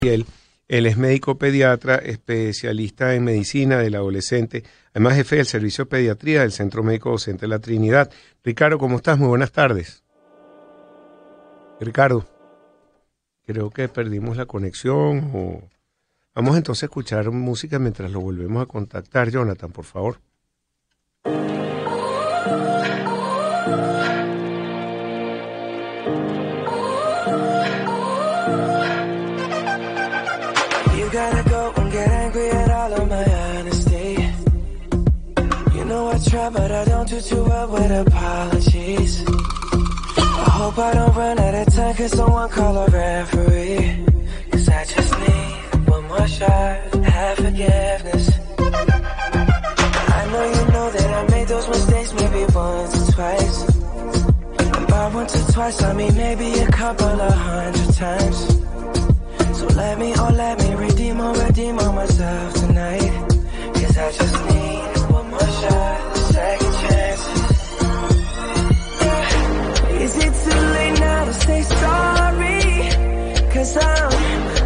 Él es médico pediatra, especialista en medicina del adolescente, además jefe del servicio de pediatría del Centro Médico Docente de la Trinidad. Ricardo, ¿cómo estás? Muy buenas tardes. Ricardo, creo que perdimos la conexión. Vamos entonces a escuchar música mientras lo volvemos a contactar. Jonathan, por favor. Gotta go and get angry at all of my honesty. You know I try, but I don't do too well with apologies. I hope I don't run out of time, cause someone call a referee. Cause I just need one more shot, have forgiveness. I know you know that I made those mistakes maybe once or twice. And by once or twice, I mean maybe a couple of 100 times. So let me redeem on myself tonight. Cause I just need one more shot, second chances. Yeah. Is it too late now to say sorry? Cause I'm